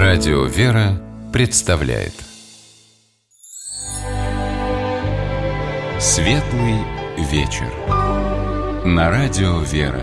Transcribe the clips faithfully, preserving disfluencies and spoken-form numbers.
Радио «Вера» представляет Светлый вечер на Радио «Вера».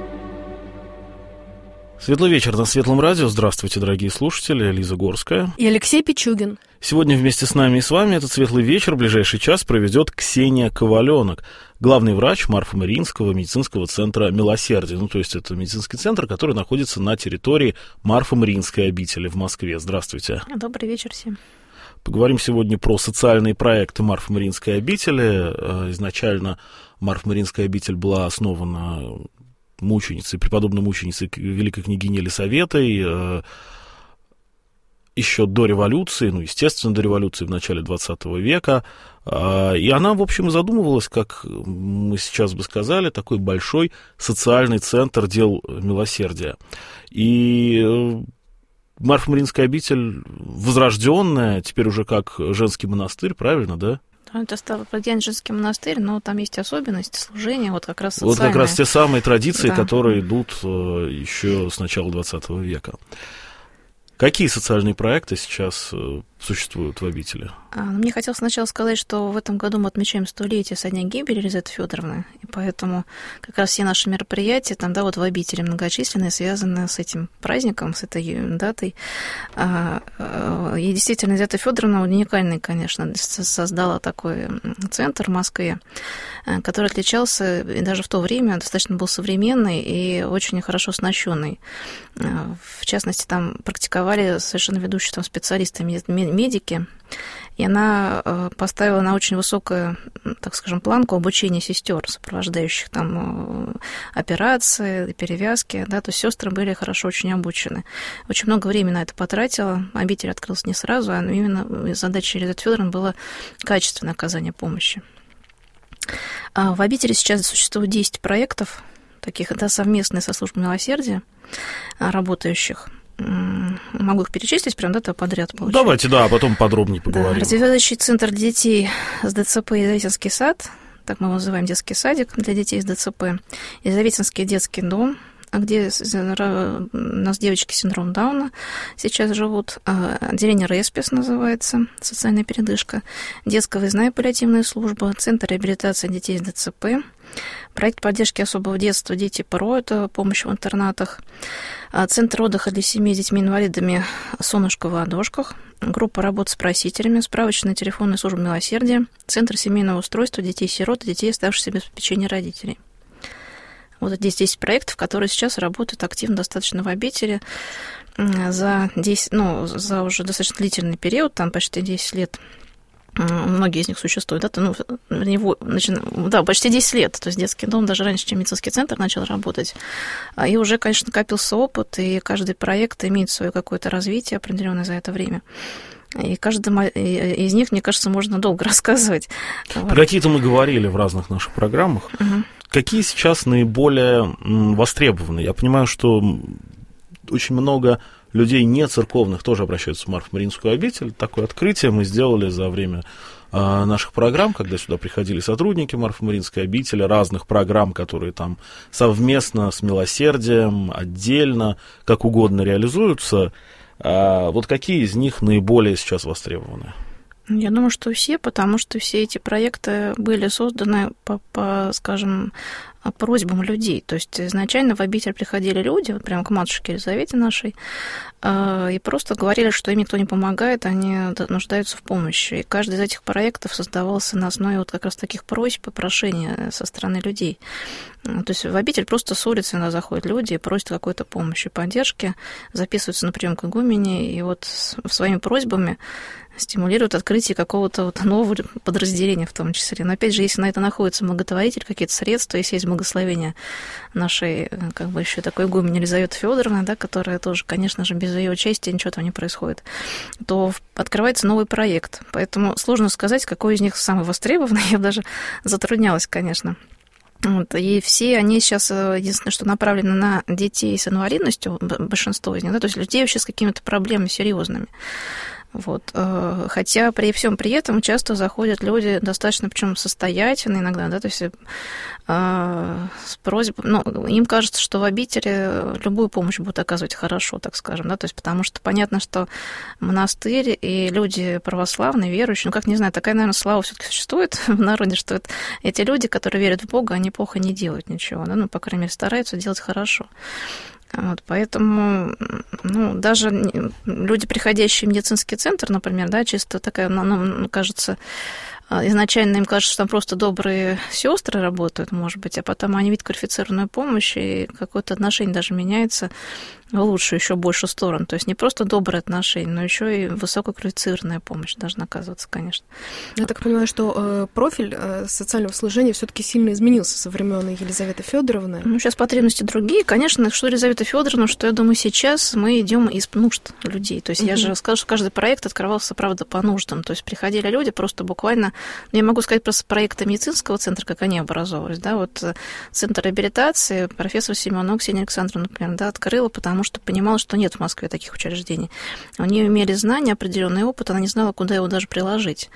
Светлый вечер на Светлом радио. Здравствуйте, дорогие слушатели. Лиза Горская и Алексей Пичугин. Сегодня вместе с нами и с вами этот светлый вечер, ближайший час, проведет Ксения Коваленок, главный врач Марфа-Мариинского медицинского центра «Милосердие». Ну, то есть это медицинский центр, который находится на территории Марфа-Мариинской обители в Москве. Здравствуйте. Добрый вечер всем. Поговорим сегодня про социальные проекты Марфа-Мариинской обители. Изначально Марфа-Мариинская обитель была основана мученицей, преподобной мученицей великой княгини Елисаветой еще до революции, ну, естественно, до революции в начале двадцатого века. И она, в общем, задумывалась, как мы сейчас бы сказали, такой большой социальный центр дел милосердия. И Марфа-Мариинская обитель возрожденная, теперь уже как женский монастырь, правильно, да? Это стал Владимир женский монастырь, но там есть особенности служения, вот как раз социальные. Вот как раз те самые традиции, да, которые идут еще с начала двадцатого века. Какие социальные проекты сейчас существуют в обители? Мне хотелось сначала сказать, что в этом году мы отмечаем столетие со дня гибели Елизаветы Федоровны, и поэтому как раз все наши мероприятия там, да, вот в обители многочисленные, связаны с этим праздником, с этой датой. И действительно, Елизавета Федоровна уникальный, конечно, создала такой центр в Москве, который отличался, и даже в то время достаточно был современный и очень хорошо оснащенный. В частности, там практиковали совершенно ведущие там специалисты, медики, и она поставила на очень высокую, так скажем, планку обучения сестер, сопровождающих там операции, перевязки, да, то есть сестры были хорошо очень обучены. Очень много времени на это потратила, обитель открылась не сразу, а именно задача Елизаветы Федоровны была качественное оказание помощи. В обители сейчас существует десять проектов, таких, да, совместные со службой милосердия, работающих. Могу их перечислить прям, да, подряд получается. Давайте, да, а потом подробнее поговорим. Да, развивающий центр для детей с ДЦП Елизаветинский сад, так мы его называем, детский садик для детей с ДЦП, Елизаветинский детский дом, где у нас девочки с синдромом Дауна сейчас живут, отделение РЭСПИС называется, социальная передышка, детская выездная паллиативная служба, центр реабилитации детей с ДЦП, проект поддержки особого детства «Дети ПРО», это помощь в интернатах, центр отдыха для семей с детьми-инвалидами «Солнышко в ладошках», группа работы с просителями, справочная телефонная служба милосердия, центр семейного устройства детей-сирот и детей, оставшихся без попечения родителей. Вот здесь десять проектов, которые сейчас работают активно достаточно в обители за, десять, ну, за уже достаточно длительный период, там почти десять лет. Многие из них существуют, да, ну, него, начина... да, почти десять лет, то есть детский дом даже раньше, чем медицинский центр начал работать, и уже, конечно, накопился опыт, и каждый проект имеет свое какое-то развитие определенное за это время. И каждым из них, мне кажется, можно долго рассказывать. Про какие-то мы говорили в разных наших программах. Угу. Какие сейчас наиболее востребованы? Я понимаю, что очень много людей не церковных тоже обращаются в Марфа-Мариинскую обитель. Такое открытие мы сделали за время а, наших программ, когда сюда приходили сотрудники Марфа-Мариинской обители, разных программ, которые там совместно с милосердием, отдельно, как угодно реализуются. А, вот какие из них наиболее сейчас востребованы? Я думаю, что все, потому что все эти проекты были созданы по, по, скажем, просьбам людей. То есть изначально в обитель приходили люди, вот прямо к матушке Елизавете нашей, и просто говорили, что им никто не помогает, они нуждаются в помощи. И каждый из этих проектов создавался на основе вот как раз таких просьб и прошений со стороны людей. То есть в обитель просто с улицы иногда заходят люди и просят какой-то помощи, поддержки, записываются на прием к игумене, и вот своими просьбами стимулируют открытие какого-то вот нового подразделения в том числе. Но опять же, если на это находится благотворитель, какие-то средства, если есть благословение нашей, как бы еще такой игумене Елизаветы Федоровны, да, которая тоже, конечно же, без ее участия ничего там не происходит, то открывается новый проект. Поэтому сложно сказать, какой из них самый востребованный. Я даже затруднялась, конечно. Вот, и все они сейчас, единственное, что направлены на детей с инвалидностью, большинство из них, да, то есть людей вообще с какими-то проблемами серьезными. Вот. Хотя при всем при этом часто заходят люди достаточно, причем состоятельные иногда, да, то есть с просьбой, ну, им кажется, что в обители любую помощь будут оказывать хорошо, так скажем, да, то есть потому что понятно, что монастырь и люди православные, верующие, ну, как, не знаю, такая, наверное, слава все-таки существует в народе, что это, эти люди, которые верят в Бога, они плохо не делают ничего, да, ну, по крайней мере, стараются делать хорошо. Вот, поэтому, ну, даже люди, приходящие в медицинский центр, например, да, чисто такая, ну, кажется, изначально им кажется, что там просто добрые сестры работают, может быть, а потом они видят квалифицированную помощь, и какое-то отношение даже меняется в лучшую, еще большую сторону. То есть не просто добрые отношения, но еще и высококвалифицированная помощь должна оказываться, конечно. Я так понимаю, что э, профиль э, социального служения все-таки сильно изменился со времен Елизаветы Федоровны. Ну, сейчас потребности другие. Конечно, что Елизавета Федоровна, что я думаю, сейчас мы идем из нужд людей. То есть mm-hmm. я же скажу, что каждый проект открывался, правда, по нуждам. То есть приходили люди просто буквально. Я могу сказать просто проекты медицинского центра, как они образовывались. Да, вот центр реабилитации профессор Семенова Ксения Александровна, например, да, открыла, потому что понимала, что нет в Москве таких учреждений. У нее имели знания, определенный опыт, она не знала, куда его даже приложить.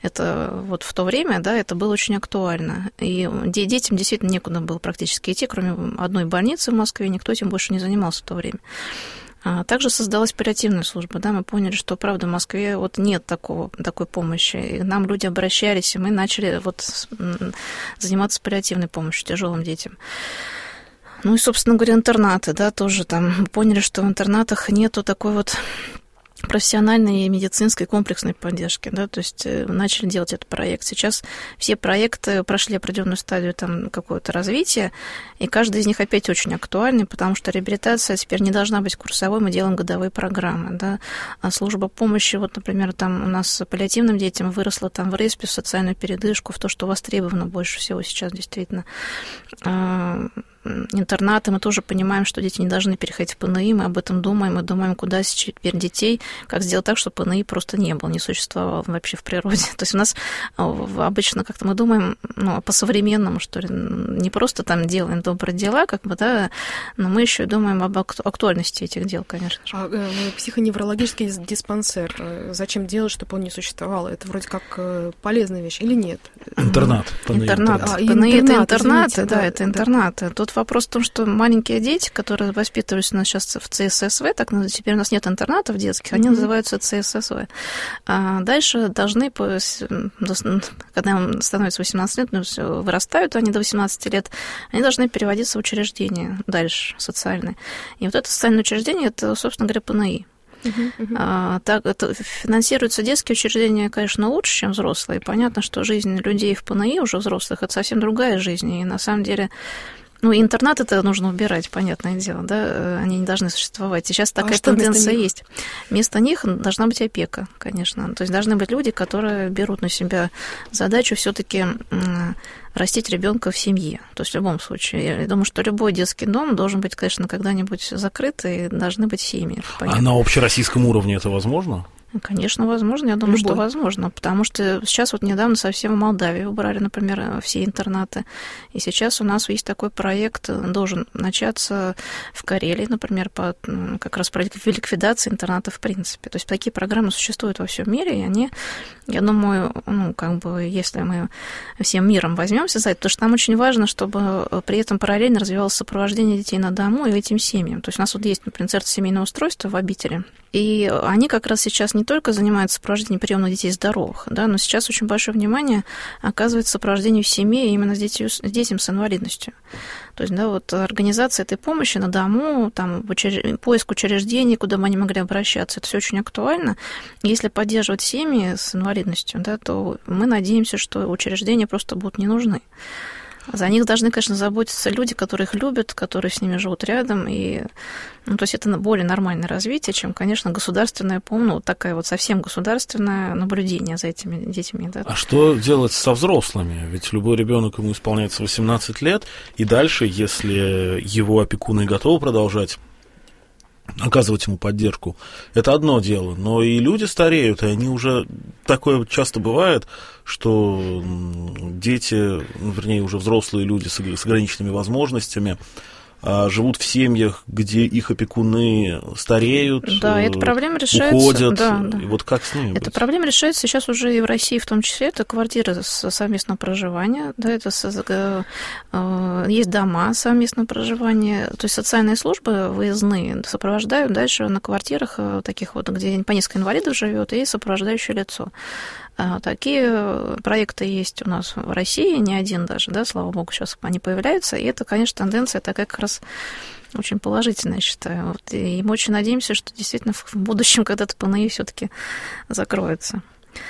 Это вот в то время, да, это было очень актуально. И детям действительно некуда было практически идти, кроме одной больницы в Москве, никто этим больше не занимался в то время. Также создалась паллиативная служба, да, мы поняли, что, правда, в Москве вот нет такого, такой помощи, и к нам люди обращались, и мы начали вот заниматься паллиативной помощью тяжелым детям. Ну и, собственно говоря, интернаты, да, тоже там поняли, что в интернатах нету такой вот профессиональной и медицинской комплексной поддержки, да, то есть начали делать этот проект. Сейчас все проекты прошли определенную стадию там какого-то развития, и каждый из них опять очень актуальный, потому что реабилитация теперь не должна быть курсовой, мы делаем годовые программы, да, а служба помощи, вот, например, там у нас паллиативным детям выросла там в РЭСПе, в социальную передышку, в то, что востребовано больше всего сейчас действительно. Интернаты, мы тоже понимаем, что дети не должны переходить в ПНИ, мы об этом думаем, мы думаем, куда теперь детей, как сделать так, чтобы ПНИ просто не было, не существовало вообще в природе. То есть у нас обычно как-то мы думаем, ну, по-современному, что ли, не просто там делаем добрые дела, как бы, да, но мы еще думаем об актуальности этих дел, конечно же. А э, психоневрологический диспансер, зачем делать, чтобы он не существовал? Это вроде как полезная вещь или нет? Интернат. Интернат. А, ПНИ – это интернат, извините, да, да, это да. интернат. Тут вопрос в том, что маленькие дети, которые воспитываются у нас сейчас в ЦССВ, так теперь у нас нет интернатов детских, они mm-hmm. называются ЦССВ. А дальше должны, когда им становится восемнадцать лет, ну, все, вырастают они до восемнадцати лет, они должны переводиться в учреждения дальше, социальные. И вот это социальное учреждение, это, собственно говоря, ПНИ. Uh-huh, uh-huh. А, так, это, финансируются детские учреждения, конечно, лучше, чем взрослые. Понятно, что жизнь людей в ПНИ уже взрослых – это совсем другая жизнь. И на самом деле... Ну, интернат это нужно убирать, понятное дело, да, они не должны существовать. Сейчас такая а тенденция есть. Вместо них должна быть опека, конечно. То есть должны быть люди, которые берут на себя задачу все-таки растить ребенка в семье. То есть в любом случае. Я думаю, что любой детский дом должен быть, конечно, когда-нибудь закрыт, и должны быть семьи. Понятно. А на общероссийском уровне это возможно? Конечно, возможно. Я думаю, Любой. что возможно. Потому что сейчас вот недавно совсем в Молдавии убрали, например, все интернаты. И сейчас у нас есть такой проект, должен начаться в Карелии, например, по как раз по ликвидации интернатов в принципе. То есть такие программы существуют во всем мире, и они, я думаю, ну, как бы, если мы всем миром возьмемся за это, потому что нам очень важно, чтобы при этом параллельно развивалось сопровождение детей на дому и этим семьям. То есть у нас вот есть, например, центр семейного устройства в обители, и они как раз сейчас не только занимаются сопровождением приемных детей здоровых, да, но сейчас очень большое внимание оказывается сопровождению в семье именно с детьми, с детьми с инвалидностью. То есть, да, вот организация этой помощи на дому, там, учреж... поиск учреждений, куда бы они могли обращаться, это все очень актуально. Если поддерживать семьи с инвалидностью, да, то мы надеемся, что учреждения просто будут не нужны. За них должны, конечно, заботиться люди, которые их любят, которые с ними живут рядом. И, ну, то есть это более нормальное развитие, чем, конечно, государственное, ну, вот такая вот совсем государственное наблюдение за этими детьми. Да. А что делать со взрослыми? Ведь любой ребенок, ему исполняется восемнадцать лет, и дальше, если его опекуны готовы продолжать оказывать ему поддержку, это одно дело, но и люди стареют, и они уже, такое часто бывает, что дети, ну, вернее, уже взрослые люди с ограниченными возможностями, живут в семьях, где их опекуны стареют, да, эта проблема решается, уходят. Да, да. И вот как с ними Эта быть? проблема решается сейчас уже и в России в том числе. Это квартиры совместного проживания, да, это есть дома совместного проживания. То есть социальные службы выездные сопровождают дальше на квартирах таких вот, где по несколько инвалидов живет, и сопровождающее лицо. Такие проекты есть у нас в России, не один даже, да, слава богу, сейчас они появляются, и это, конечно, тенденция такая как раз очень положительная, я считаю. Вот, и мы очень надеемся, что действительно в будущем когда-то ПНИ все-таки закроется.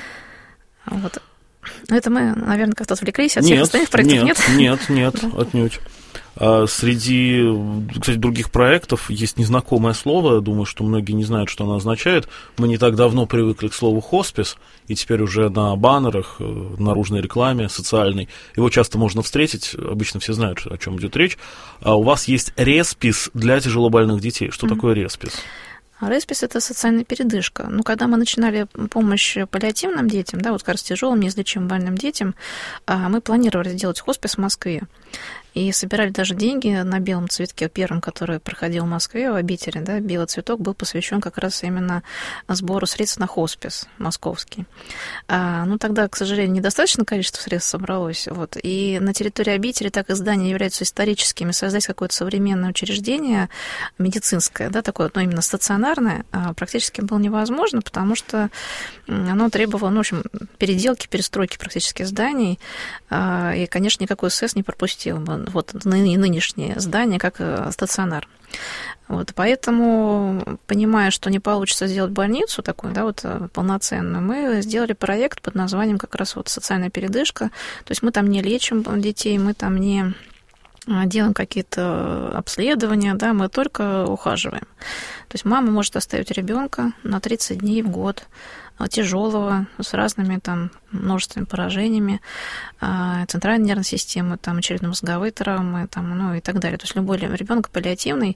Вот. Это мы, наверное, как-то отвлеклись от всех нет, остальных проектов, нет? Нет, нет, нет, да. Отнюдь. А среди, кстати, других проектов есть незнакомое слово, я думаю, что многие не знают, что оно означает. Мы не так давно привыкли к слову «хоспис», и теперь уже на баннерах, наружной рекламе, социальной, его часто можно встретить, обычно все знают, о чем идет речь. А у вас есть респис для тяжелобольных детей. Что mm-hmm. такое респис? Респис – это социальная передышка. Ну, когда мы начинали помощь паллиативным детям, да, вот как раз тяжелым, неизлечимым больным детям, мы планировали сделать хоспис в Москве. И собирали даже деньги на белом цветке, первом, который проходил в Москве, в обители, да, белый цветок был посвящен как раз именно сбору средств на хоспис московский. А, ну, тогда, к сожалению, недостаточное количество средств собралось, вот, и на территории обители, так и здания являются историческими, создать какое-то современное учреждение медицинское, да, такое, ну, именно стационарное, практически было невозможно, потому что оно требовало, ну, в общем, переделки, перестройки практически зданий, и, конечно, никакой СЭС не пропустил бы вот нынешнее здание как стационар. Вот, поэтому, понимая, что не получится сделать больницу такую, да, вот, полноценную, мы сделали проект под названием как раз вот «Социальная передышка». То есть мы там не лечим детей, мы там не делаем какие-то обследования, да, мы только ухаживаем. То есть мама может оставить ребенка на тридцать дней в год, тяжелого, с разными там множественными поражениями центральной нервной системы, там, черепно-мозговые травмы, там, ну, и так далее. То есть любой ребенок паллиативный,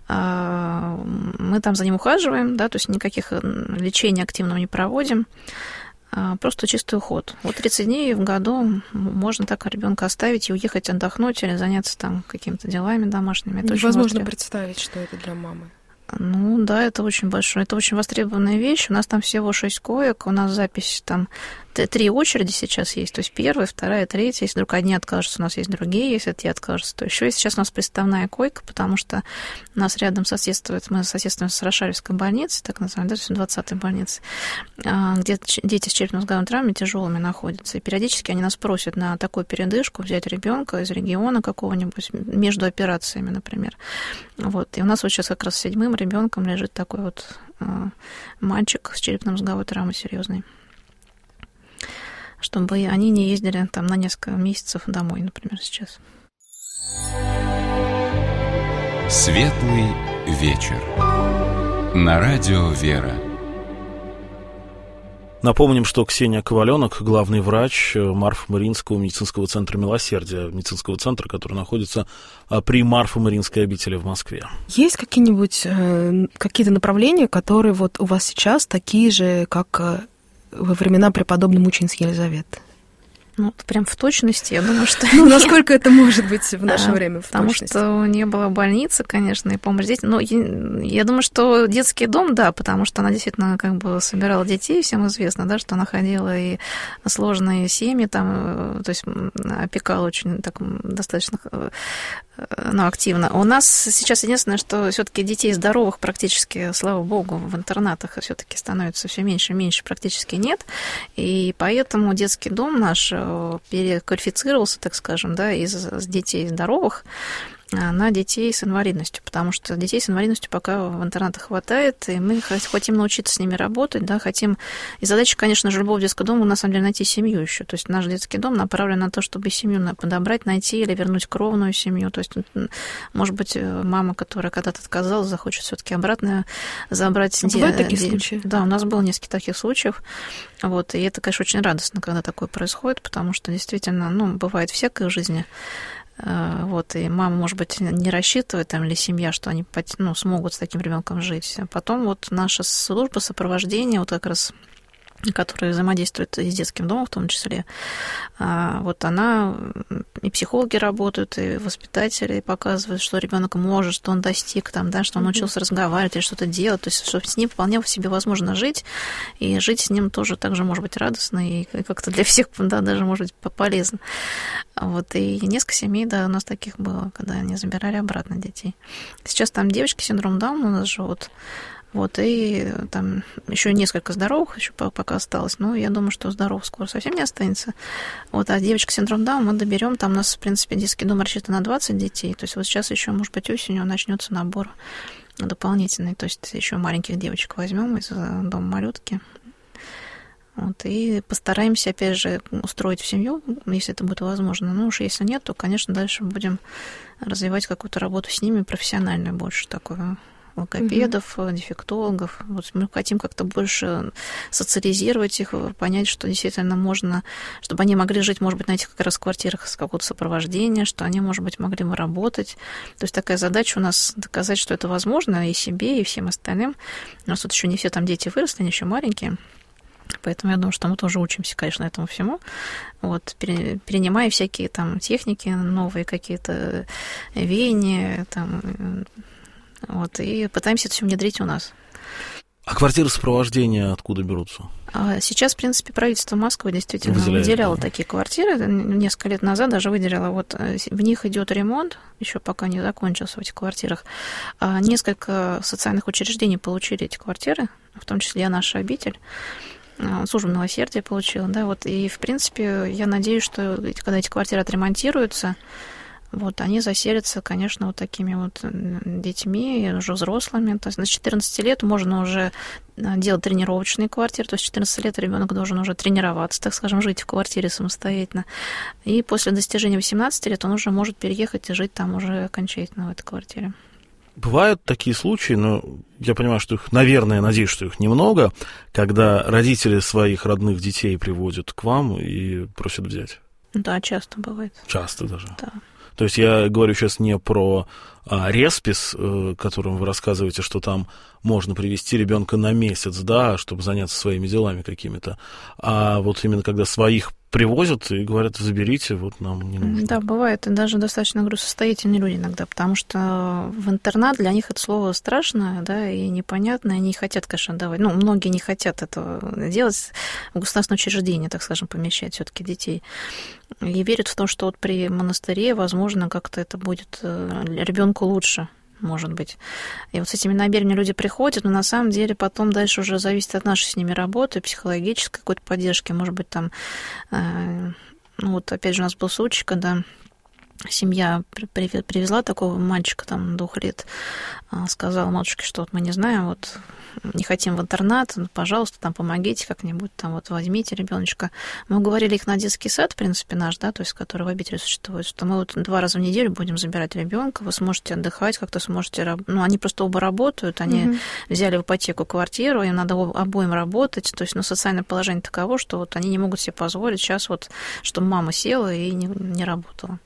мы там за ним ухаживаем, да, то есть никаких лечений активного не проводим, просто чистый уход. Вот тридцать дней в году можно так ребенка оставить и уехать отдохнуть или заняться там какими-то делами домашними. Это невозможно представить, что это для мамы. Ну да, это очень большое, это очень востребованная вещь. У нас там всего шесть коек, у нас запись там три очереди сейчас есть, то есть первая, вторая, третья. Если вдруг одни откажутся, у нас есть другие, если те откажутся, то еще есть сейчас у нас приставная койка, потому что у нас рядом соседствует, мы соседствуем с Рошалевской больницей, так называемой, да, двадцатой больницей, где дети с черепно-мозговыми травмами тяжелыми находятся. И периодически они нас просят на такую передышку взять ребенка из региона какого-нибудь между операциями, например. Вот. И у нас вот сейчас как раз с седьмым ребенком лежит такой вот мальчик с черепно-мозговой травмой серьезной, чтобы они не ездили там на несколько месяцев домой, например, сейчас. Светлый вечер. На радио «Вера». Напомним, что Ксения Коваленок, главный врач Марфо-Мариинского медицинского центра «Милосердие», медицинского центра, который находится при Марфо-Мариинской обители в Москве. Есть какие-нибудь э, какие-то направления, которые вот у вас сейчас такие же, как во времена преподобной мученицы Елизаветы? Ну, прям в точности, я думаю, что... Ну, насколько это может быть в наше время в Потому точности? что не было больницы, конечно, и помощь детям. Но я, я думаю, что детский дом, да, потому что она действительно как бы собирала детей, всем известно, да, что она ходила и сложные семьи там, то есть опекала очень так достаточно, ну, активно. У нас сейчас единственное, что все-таки детей здоровых практически, слава богу, в интернатах все-таки становится все меньше и меньше, практически нет. И поэтому детский дом наш переквалифицировался, так скажем, да, из детей здоровых на детей с инвалидностью, потому что детей с инвалидностью пока в интернатах хватает, и мы хотим научиться с ними работать, да, хотим... И задача, конечно же, любого детского дома, на самом деле, найти семью еще. То есть наш детский дом направлен на то, чтобы семью подобрать, найти или вернуть кровную семью. То есть, может быть, мама, которая когда-то отказалась, захочет все-таки обратно забрать... Бывают де... такие де... случаи? Да, у нас было несколько таких случаев. Вот, и это, конечно, очень радостно, когда такое происходит, потому что действительно, ну, бывает всякое в жизни. Вот, и мама, может быть, не рассчитывает, там, или семья, что они, ну, смогут с таким ребенком жить. А потом вот наша служба сопровождения, вот как раз которая взаимодействует и с детским домом в том числе. Вот она, и психологи работают, и воспитатели и показывают, что ребенок может, что он достиг, там, да, что он научился разговаривать или что-то делать, то есть чтобы с ним вполне себе возможно жить, и жить с ним тоже также может быть радостно, и как-то для всех, да, даже может быть полезно. Вот, и несколько семей, да, у нас таких было, когда они забирали обратно детей. Сейчас там девочки с синдромом Дауна у нас живут. Вот, и там еще несколько здоровых еще пока осталось, но я думаю, что здоровых скоро совсем не останется. Вот, а девочка с синдромом Дауна мы доберем, там у нас, в принципе, детский дом рассчитан на двадцать детей, то есть вот сейчас еще, может быть, осенью начнется набор дополнительный, то есть еще маленьких девочек возьмем из дома малютки. Вот, и постараемся, опять же, устроить в семью, если это будет возможно. Ну уж если нет, то, конечно, дальше будем развивать какую-то работу с ними профессиональную больше такую. Логопедов, mm-hmm. дефектологов. Вот мы хотим как-то больше социализировать их, понять, что действительно можно, чтобы они могли жить, может быть, на этих как раз квартирах с какого-то сопровождения, что они, может быть, могли бы работать. То есть такая задача у нас доказать, что это возможно и себе, и всем остальным. У нас тут еще не все там дети выросли, они еще маленькие. Поэтому я думаю, что мы тоже учимся, конечно, этому всему. Вот, перенимая всякие там техники, новые какие-то веяния, там, вот, и пытаемся это все внедрить у нас. А квартиры сопровождения откуда берутся? Сейчас, в принципе, правительство Москвы действительно Выделяет, выделяло да. такие квартиры. Несколько лет назад даже выделяло. Вот в них идет ремонт, еще пока не закончился в этих квартирах. Несколько социальных учреждений получили эти квартиры, в том числе и наша обитель. Служба милосердия получила, да, вот, и, в принципе, я надеюсь, что когда эти квартиры отремонтируются, вот, они заселятся, конечно, вот такими вот детьми, уже взрослыми. То есть до четырнадцати лет можно уже делать тренировочные квартиры, то есть с четырнадцати лет ребенок должен уже тренироваться, так скажем, жить в квартире самостоятельно. И после достижения восемнадцати лет он уже может переехать и жить там уже окончательно в этой квартире. Бывают такие случаи, но я понимаю, что их, наверное, надеюсь, что их немного, когда родители своих родных детей приводят к вам и просят взять. Да, часто бывает. Часто даже. Да. То есть я говорю сейчас не про а, респис, э, которым вы рассказываете, что там можно привести ребенка на месяц, да, чтобы заняться своими делами какими-то, а вот именно когда своих привозят и говорят, заберите, вот нам не нужно. Да, бывает, и даже достаточно, говорю, состоятельные люди иногда, потому что в интернат для них это слово страшное, да, и непонятно, они не хотят, конечно, давать, ну, многие не хотят этого делать, в государственное учреждение, так скажем, помещать все-таки детей, и верят в то, что вот при монастыре, возможно, как-то это будет ребенку лучше. Может быть. И вот с этими намерениями люди приходят, но на самом деле потом дальше уже зависит от нашей с ними работы, психологической какой-то поддержки. Может быть, там, э, ну вот опять же у нас был случай, когда семья привезла такого мальчика, там, двух лет, сказала матушке, что вот мы не знаем, вот не хотим в интернат, ну, пожалуйста, там, помогите как-нибудь, там, вот возьмите ребеночка. Мы уговорили их на детский сад, в принципе, наш, да, то есть, который в обители существует, что мы вот два раза в неделю будем забирать ребенка, вы сможете отдыхать, как-то сможете, ну, они просто оба работают, они mm-hmm. взяли в ипотеку квартиру, им надо обоим работать, то есть, ну, социальное положение таково, что вот они не могут себе позволить сейчас вот, чтобы мама села и не, не работала.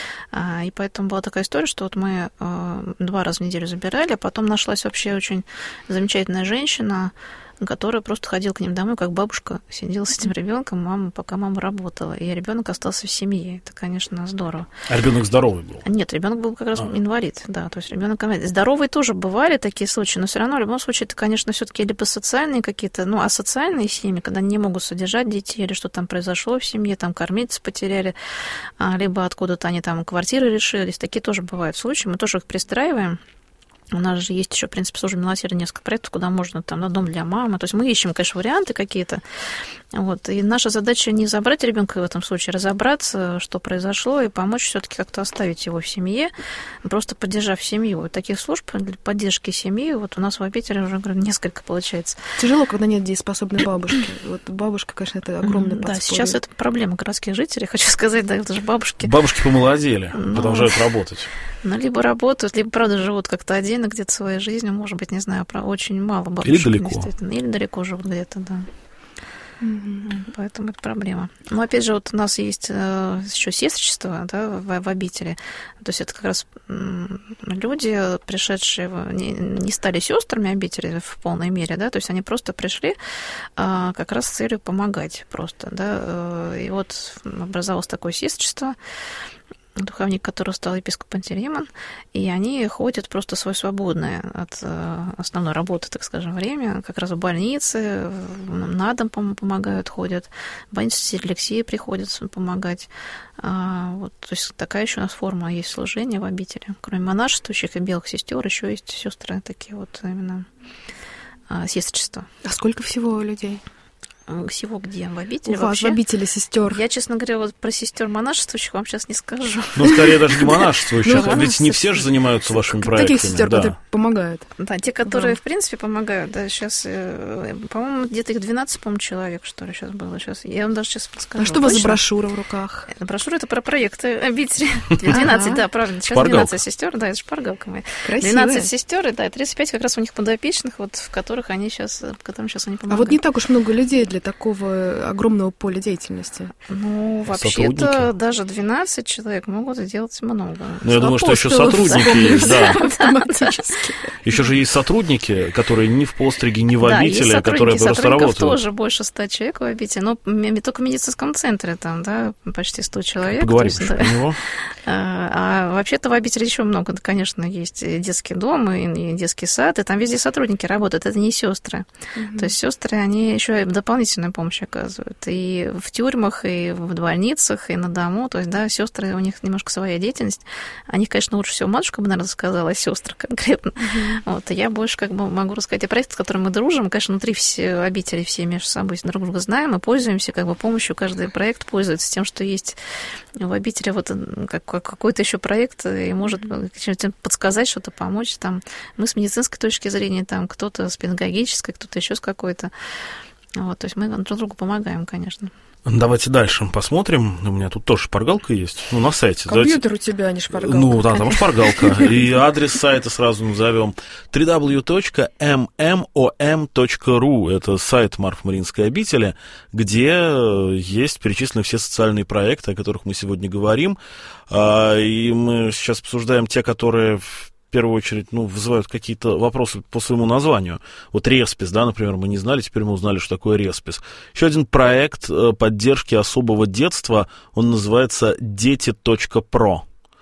И поэтому была такая история, что вот мы два раза в неделю забирали, а потом нашлась вообще очень замечательная женщина, которая просто ходила к ним домой, как бабушка, сидела с этим ребенком, мама, пока мама работала, и ребенок остался в семье. Это, конечно, здорово. А ребенок здоровый был? Нет, ребенок был как раз а. инвалид, да, то есть ребенок здоровый тоже бывали такие случаи, но все равно в любом случае это, конечно, все-таки либо социальные какие-то, ну, асоциальные семьи, когда они не могут содержать детей, или что там произошло в семье, там кормильцы потеряли, либо откуда-то они там квартиры решились, такие тоже бывают случаи, мы тоже их пристраиваем. У нас же есть еще, в принципе, служба милосердия, несколько проектов, куда можно там на дом для мамы. То есть мы ищем, конечно, варианты какие-то. Вот. И наша задача не забрать ребенка в этом случае, разобраться, что произошло, и помочь все-таки как-то оставить его в семье, просто поддержав семью. И таких служб для поддержки семьи вот у нас в обители уже, говорю, несколько получается. Тяжело, когда нет дееспособной бабушки. Вот бабушка, конечно, это огромный подспорье. Да, сейчас это проблема городских жителей, хочу сказать, да, это же бабушки. Бабушки помолодели, ну, продолжают работать. Ну, либо работают, либо, правда, живут как-то отдельно где-то своей жизнью, может быть, не знаю, про очень мало бабушек. Или далеко. Действительно. Или далеко живут где-то, да. Mm-hmm. Поэтому это проблема. Но опять же, вот у нас есть еще сестричество, да, в, в обители. То есть это как раз люди, пришедшие, не, не стали сестрами обители в полной мере, да, то есть они просто пришли как раз с целью помогать просто, да. И вот образовалось такое сестричество, духовник, который стал епископом Пантелеймон, и они ходят просто свое свободное от основной работы, так скажем, время, как раз в больнице, на дом помогают, ходят, в больницу Святителя Алексея приходят помогать. Вот, то есть такая еще у нас форма есть служения в обители. Кроме монашествующих и белых сестер, еще есть сестры такие вот именно сестричества. А сколько всего людей? Всего где? В обители? У вас в обители сестер. Я, честно говоря, вот про сестер монашествующих вам сейчас не скажу. Ну, скорее даже не монашествующих. Ведь не все же занимаются вашими проектами. Таких сестер, которые помогают. Да, те, которые, в принципе, помогают. Да, сейчас, по-моему, где-то их двенадцать, по-моему, человек, что ли, сейчас было. Сейчас. Я вам даже сейчас подскажу. А что у вас за брошюра в руках? Брошюра — это про проекты обители. двенадцать, да, правда. Сейчас двенадцать сестер, да, это шпаргалка моя. двенадцать сестер, да, тридцать пять как раз у них подопечных, вот, в которых они сейчас, которым сейчас они помогают. А вот не так уж много людей для такого огромного поля деятельности? Ну, вообще-то даже двенадцать человек могут сделать много. Ну, я думаю, что еще сотрудники есть, да. Еще же есть сотрудники, которые ни в постриге, ни в обители, которые просто работают. Тоже больше ста человек в обители, но только в медицинском центре там, да, почти сто человек. Поговорим еще про него. А вообще-то в обители еще много, конечно, есть детский дом и детский сад, и там везде сотрудники работают, это не сестры. То есть сестры, они еще и дополнительную помощь оказывают. И в тюрьмах, и в больницах, и на дому. То есть, да, сестры, у них немножко своя деятельность. О них, конечно, лучше всего матушка бы, наверное, рассказала, о сестрах конкретно. Mm-hmm. Вот. И я больше как бы могу рассказать о проекте, с которым мы дружим. Конечно, внутри все обители все между собой друг друга знаем и пользуемся как бы помощью. Каждый проект пользуется тем, что есть в обители вот как, какой-то еще проект и может подсказать что-то, помочь. Там мы с медицинской точки зрения, там кто-то с педагогической, кто-то еще с какой-то. Вот, то есть мы друг другу помогаем, конечно. Давайте дальше посмотрим. У меня тут тоже шпаргалка есть. Ну, на сайте. Компьютер Давайте... у тебя, а не шпаргалка. Ну, да, там шпаргалка. И адрес сайта сразу назовем. дабл ю дабл ю дабл ю точка эм эм о эм точка ру. Это сайт Марфо-Мариинской обители, где есть перечислены все социальные проекты, о которых мы сегодня говорим. И мы сейчас обсуждаем те, которые... в первую очередь, ну, вызывают какие-то вопросы по своему названию. Вот Респис, да, например, мы не знали, теперь мы узнали, что такое Респис. Еще один проект поддержки особого детства, он называется дети точка про.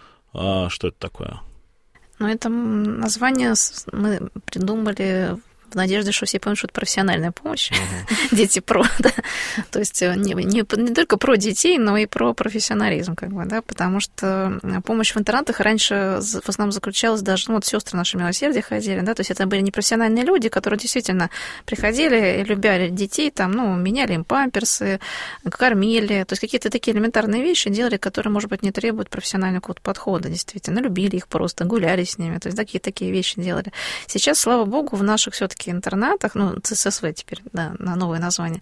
А что это такое? Ну, это название мы придумали в надежде, что все поймут, что это профессиональная помощь. Uh-huh. Дети про, да. То есть не, не, не только про детей, но и про профессионализм, как бы, да, потому что помощь в интернатах раньше в основном заключалась даже, ну, вот сестры наши милосердия ходили, да, то есть это были непрофессиональные люди, которые действительно приходили и любили детей, там, ну, меняли им памперсы, кормили, то есть какие-то такие элементарные вещи делали, которые, может быть, не требуют профессионального какого-то подхода, действительно, любили их просто, гуляли с ними, то есть такие, такие вещи делали. Сейчас, слава богу, в наших все-таки интернатах, ну, ЦССВ теперь, да, на новое название,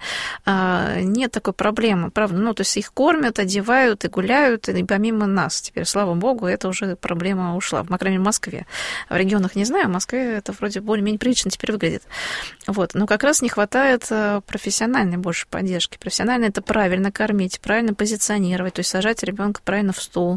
нет такой проблемы, правда, ну, то есть их кормят, одевают и гуляют, и помимо нас теперь, слава богу, это уже проблема ушла, по крайней мере, в Москве. В регионах не знаю, в Москве это вроде более-менее прилично теперь выглядит. Вот, но как раз не хватает профессиональной больше поддержки. Профессионально это правильно кормить, правильно позиционировать, то есть сажать ребенка правильно в стул.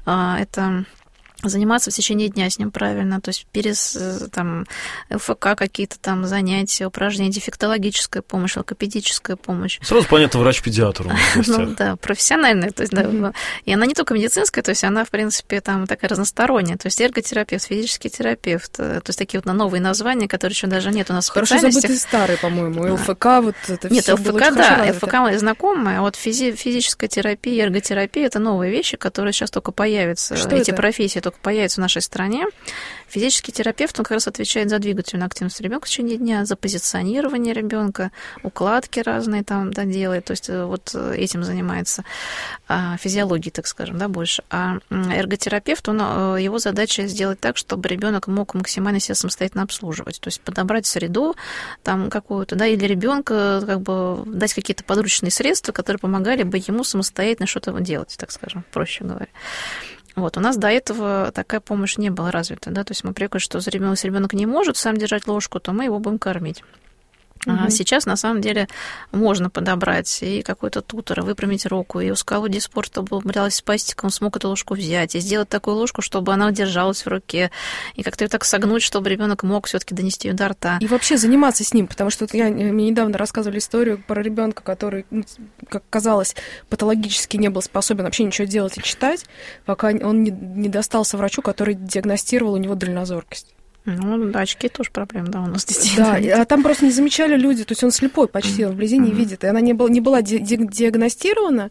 Это заниматься в течение дня с ним правильно, то есть перес, там, ЛФК какие-то там занятия, упражнения, дефектологическая помощь, логопедическая помощь. Сразу понятно, врач-педиатр у нас в гостях. Ну да, профессиональная, то есть, да, mm-hmm. и она не только медицинская, то есть она, в принципе, там такая разносторонняя, то есть эрготерапевт, физический терапевт, то есть такие вот новые названия, которые еще даже нет у нас в специальностях. Хорошо забытые старые, по-моему, ЛФК, вот это нет, все ЛФК, было да, ЛФК мои знакомые, а вот физи- физическая терапия, эрготерапия — это новые вещи, которые сейчас только появятся, что эти это? профессии только появятся в нашей стране. Физический терапевт, он как раз отвечает за двигательную активность ребенка в течение дня, за позиционирование ребенка, укладки разные там, да, делает, то есть вот этим занимается, физиологией, так скажем, да, больше. А эрготерапевт, он, его задача сделать так, чтобы ребенок мог максимально себя самостоятельно обслуживать, то есть подобрать среду там какую-то, да, или ребенка как бы дать какие-то подручные средства, которые помогали бы ему самостоятельно что-то делать, так скажем, проще говоря. Вот, у нас до этого такая помощь не была развита, да, то есть мы привыкли, что если ребенок не может сам держать ложку, то мы его будем кормить. А угу. сейчас, на самом деле, можно подобрать и какой-то тутор, выпрямить руку, и узколу диспорт, чтобы убралась с пастиком, смог эту ложку взять, и сделать такую ложку, чтобы она удержалась в руке, и как-то ее так согнуть, чтобы ребенок мог все-таки донести ее до рта. И вообще заниматься с ним, потому что вот я, мне недавно рассказывали историю про ребенка, который, как казалось, патологически не был способен вообще ничего делать и читать, пока он не, не достался врачу, который диагностировал у него дальнозоркость. Ну, да, очки тоже проблема, да, у нас действительно. Да, а там просто не замечали люди, то есть он слепой почти, он вблизи не видит, и она не была, не была ди- ди- диагностирована,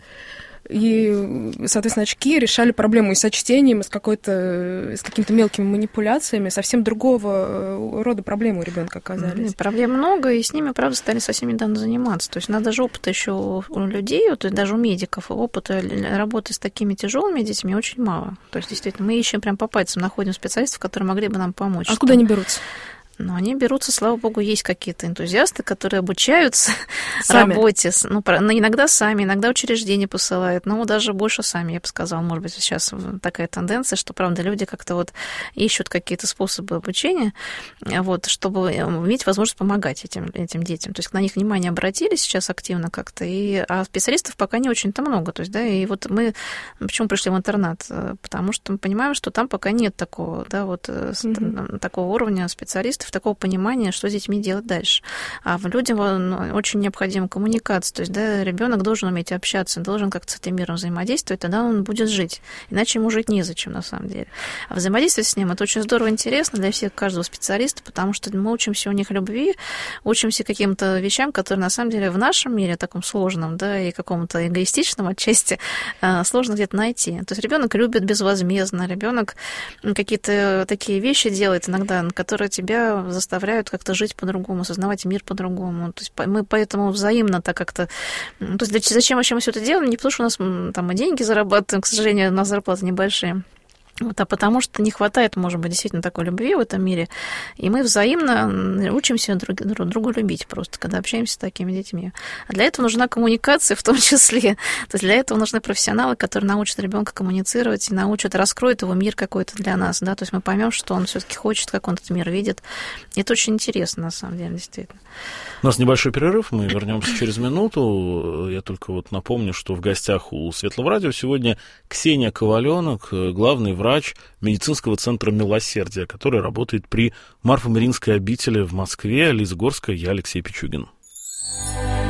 и, соответственно, очки решали проблему и со чтением, и с, какой-то, с какими-то мелкими манипуляциями, совсем другого рода проблемы у ребенка оказались. Проблем много, и с ними, правда, стали совсем недавно заниматься. То есть надо даже опыта еще у людей, вот, даже у медиков, опыта работы с такими тяжелыми детьми очень мало. То есть, действительно, мы ищем прям по пальцам, находим специалистов, которые могли бы нам помочь. А откуда они берутся? Но они берутся, слава богу, есть какие-то энтузиасты, которые обучаются сами. Работе. Ну, иногда сами, иногда учреждения посылают, но даже больше сами, я бы сказала. Может быть, сейчас такая тенденция, что, правда, люди как-то вот ищут какие-то способы обучения, вот, чтобы иметь возможность помогать этим, этим детям. То есть на них внимание обратили сейчас активно как-то, и, а специалистов пока не очень-то много. То есть, да, и вот мы почему пришли в интернат? Потому что мы понимаем, что там пока нет такого, да, вот, mm-hmm. такого уровня специалистов, такого понимания, что с детьми делать дальше. А в людям ну, очень необходима коммуникация. То есть, да, ребенок должен уметь общаться, должен как-то с этим миром взаимодействовать, тогда он будет жить. Иначе ему жить незачем, на самом деле. А взаимодействовать с ним это очень здорово и интересно для всех, каждого специалиста, потому что мы учимся у них любви, учимся каким-то вещам, которые на самом деле в нашем мире, таком сложном, да, и каком-то эгоистичном отчасти, сложно где-то найти. То есть ребенок любит безвозмездно, ребенок какие-то такие вещи делает иногда, которые тебя заставляют как-то жить по-другому, осознавать мир по-другому. То есть мы поэтому взаимно так как-то... То есть зачем вообще мы все это делаем? Не потому, что у нас там мы деньги зарабатываем, к сожалению, у нас зарплаты небольшие. Вот, а потому что не хватает, может быть, действительно такой любви в этом мире. И мы взаимно учимся друг, друг другу любить просто, когда общаемся с такими детьми. А для этого нужна коммуникация в том числе. То есть для этого нужны профессионалы, которые научат ребенка коммуницировать и научат, раскроют его мир какой-то для нас. Да? То есть мы поймем, что он все-таки хочет, как он этот мир видит. И это очень интересно, на самом деле, действительно. У нас небольшой перерыв, мы вернемся через минуту. Я только вот напомню, что в гостях у Светлого радио сегодня Ксения Коваленок, главный врач врач медицинского центра «Милосердие», который работает при Марфо-Мариинской обители в Москве. Лиза Горская, я Алексей Пичугин.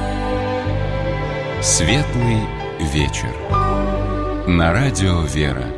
Светлый вечер. На радио «Вера».